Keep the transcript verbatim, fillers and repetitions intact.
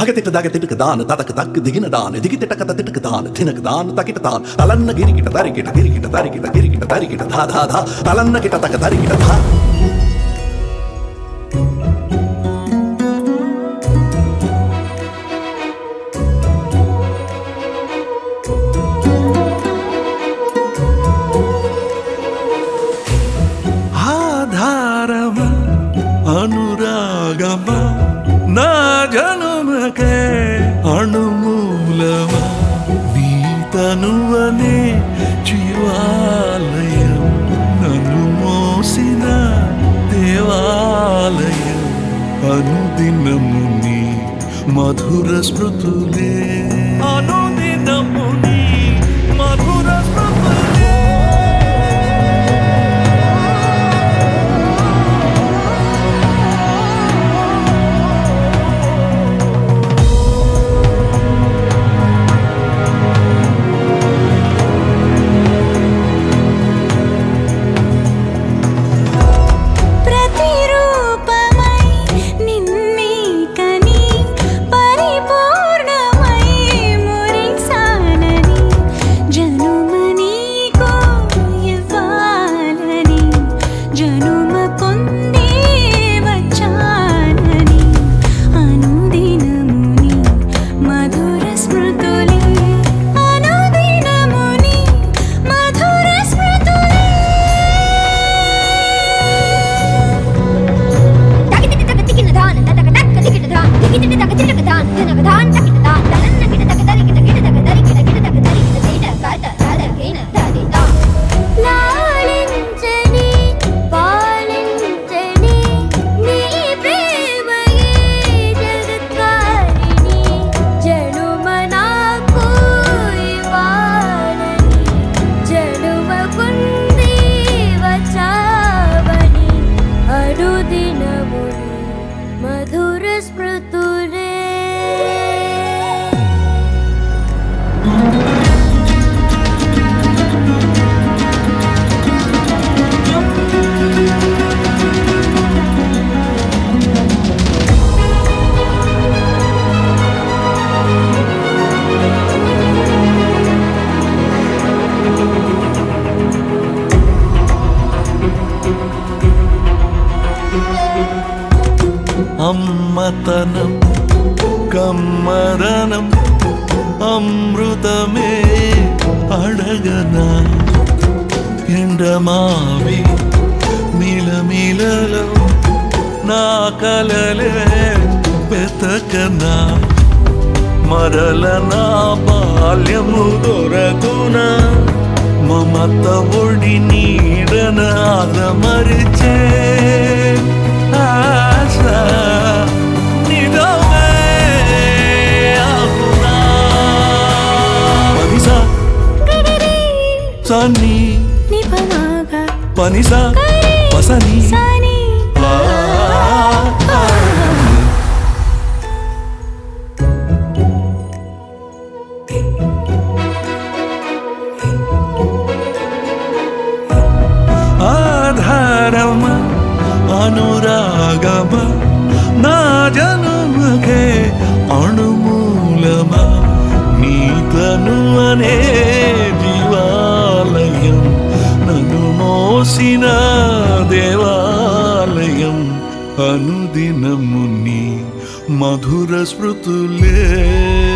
తగతిట దగతిటక దాన తతక తక్కు దిగిన దాన దిగితిటక తతిటక దాన తినక దాన తకిట తాన్ తలన్న గిరికిట తరికిట గిరికిట తరికిట గిరికిట తరికిట ధా ధా ధా తలన్న కిట తక తరికిట ధా ఆధారమా అనురాగమా నా జనుమకే అణుమూలమా నీ తనువనే జీవాలయం నన్ను మోసిన దేవాలయం అనుదినము నీ మధుర స్మృతులే అనుదినము నీ మధుర స్మృతులే మధుర స్మృతులే అమ్మతనం కమ్మదనం అమృతమే అడగనా ఎండమావి మిలమిలలో నా కలలే వెతకనా మరల నా బాల్యము దొరకునా మమత ఒడి నీడన ఆదమరిచే సని పనిసా పసని ఆధారమా అనురాగమా నా జనుమకే అణుమూలమా నీ తనువనే జీవాలయం నన్ను మోసిన దేవాలయం అనుదినము నీ మధుర స్మృతులే